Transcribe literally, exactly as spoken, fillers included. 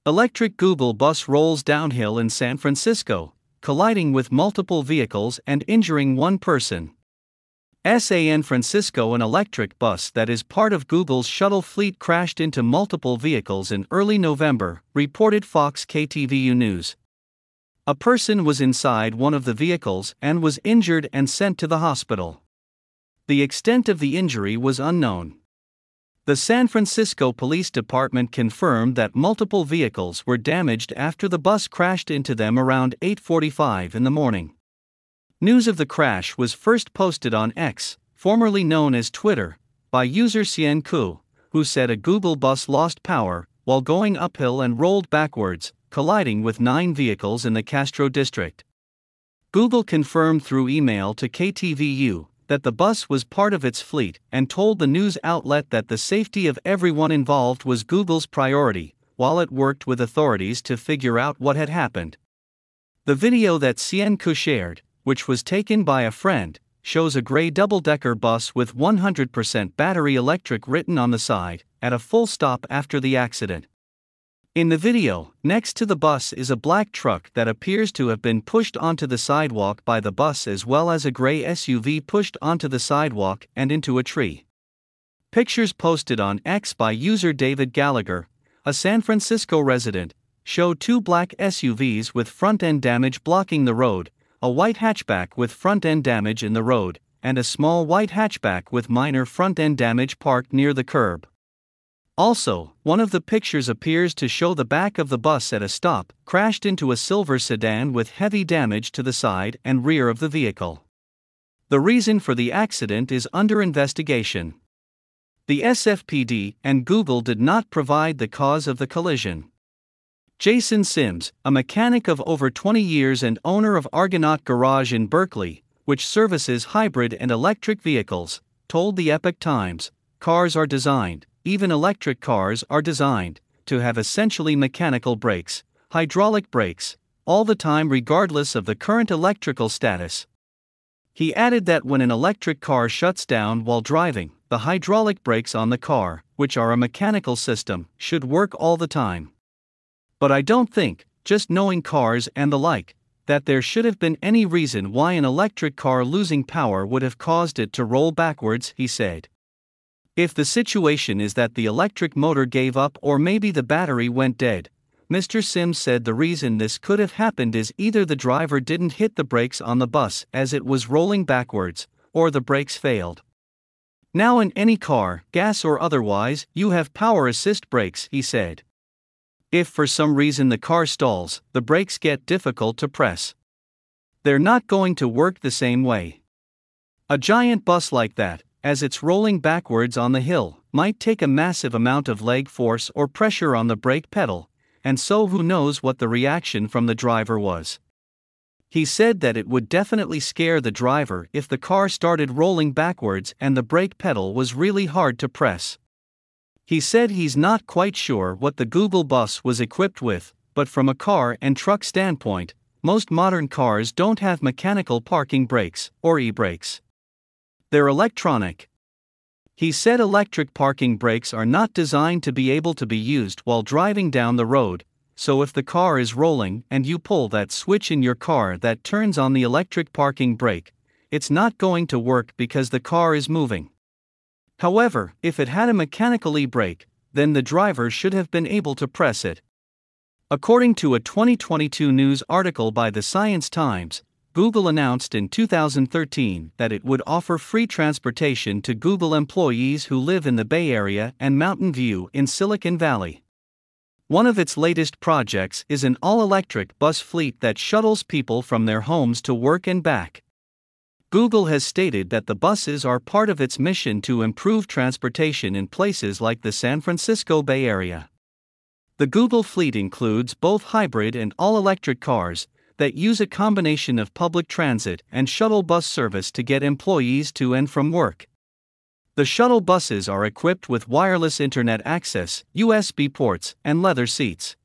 Electric Google bus rolls downhill in San Francisco, colliding with multiple vehicles and injuring one person. San Francisco, an electric bus that is part of Google's shuttle fleet crashed into multiple vehicles in early November, reported Fox K T V U News. A person was inside one of the vehicles and was injured and sent to the hospital. The extent of the injury was unknown. The San Francisco Police Department confirmed that multiple vehicles were damaged after the bus crashed into them around eight forty-five in the morning. News of the crash was first posted on X, formerly known as Twitter, by user Cien Ku, who said a Google bus lost power while going uphill and rolled backwards, colliding with nine vehicles in the Castro district. Google confirmed through email to K T V U that the bus was part of its fleet and told the news outlet that the safety of everyone involved was Google's priority, while it worked with authorities to figure out what had happened. The video that Cien Ku shared, which was taken by a friend, shows a gray double-decker bus with one hundred percent battery electric written on the side, at a full stop after the accident. In the video, next to the bus is a black truck that appears to have been pushed onto the sidewalk by the bus, as well as a gray S U V pushed onto the sidewalk and into a tree. Pictures posted on X by user David Gallagher, a San Francisco resident, show two black S U Vs with front-end damage blocking the road, a white hatchback with front-end damage in the road, and a small white hatchback with minor front-end damage parked near the curb. Also, one of the pictures appears to show the back of the bus at a stop, crashed into a silver sedan with heavy damage to the side and rear of the vehicle. The reason for the accident is under investigation. The S F P D and Google did not provide the cause of the collision. Jason Sims, a mechanic of over twenty years and owner of Argonaut Garage in Berkeley, which services hybrid and electric vehicles, told the Epoch Times, "Cars are designed, even electric cars are designed, to have essentially mechanical brakes, hydraulic brakes, all the time regardless of the current electrical status." He added that when an electric car shuts down while driving, the hydraulic brakes on the car, which are a mechanical system, should work all the time. "But I don't think, just knowing cars and the like, that there should have been any reason why an electric car losing power would have caused it to roll backwards," he said. "If the situation is that the electric motor gave up or maybe the battery went dead," Mister Sims said the reason this could have happened is either the driver didn't hit the brakes on the bus as it was rolling backwards, or the brakes failed. "Now in any car, gas or otherwise, you have power assist brakes," he said. "If for some reason the car stalls, the brakes get difficult to press. They're not going to work the same way. A giant bus like that, as it's rolling backwards on the hill, might take a massive amount of leg force or pressure on the brake pedal, and so who knows what the reaction from the driver was." He said that it would definitely scare the driver if the car started rolling backwards and the brake pedal was really hard to press. He said he's not quite sure what the Google bus was equipped with, but from a car and truck standpoint, most modern cars don't have mechanical parking brakes, or e-brakes. They're electronic. He said electric parking brakes are not designed to be able to be used while driving down the road, so if the car is rolling and you pull that switch in your car that turns on the electric parking brake, it's not going to work because the car is moving. However, if it had a mechanical e-brake, then the driver should have been able to press it. According to a twenty twenty-two news article by the Science Times, Google announced in two thousand thirteen that it would offer free transportation to Google employees who live in the Bay Area and Mountain View in Silicon Valley. One of its latest projects is an all-electric bus fleet that shuttles people from their homes to work and back. Google has stated that the buses are part of its mission to improve transportation in places like the San Francisco Bay Area. The Google fleet includes both hybrid and all-electric cars that use a combination of public transit and shuttle bus service to get employees to and from work. The shuttle buses are equipped with wireless internet access, U S B ports, and leather seats.